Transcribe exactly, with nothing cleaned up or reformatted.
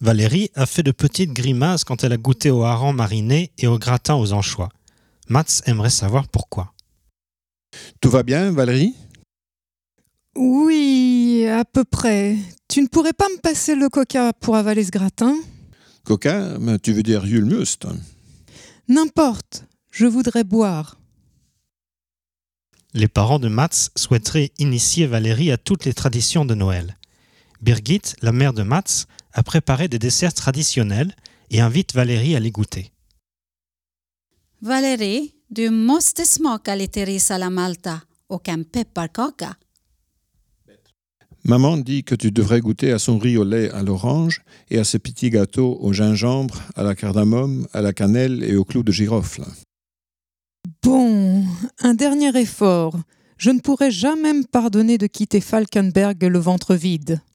Valérie a fait de petites grimaces quand elle a goûté au hareng mariné et au gratin aux anchois. Mats aimerait savoir pourquoi. Tout va bien, Valérie ? Oui, à peu près. Tu ne pourrais pas me passer le coca pour avaler ce gratin ? Coca, mais tu veux dire julmust ? N'importe, je voudrais boire. Les parents de Mats souhaiteraient initier Valérie à toutes les traditions de Noël. Birgit, la mère de Mats, a préparé des desserts traditionnels et invite Valérie à les goûter. Valérie, du måste smaka lite ris alla malta och en pepparkaka. Maman dit que tu devrais goûter à son riz au lait à l'orange et à ses petits gâteaux au gingembre, à la cardamome, à la cannelle et au clou de girofle. Bon, un dernier effort. Je ne pourrai jamais me pardonner de quitter Falkenberg le ventre vide.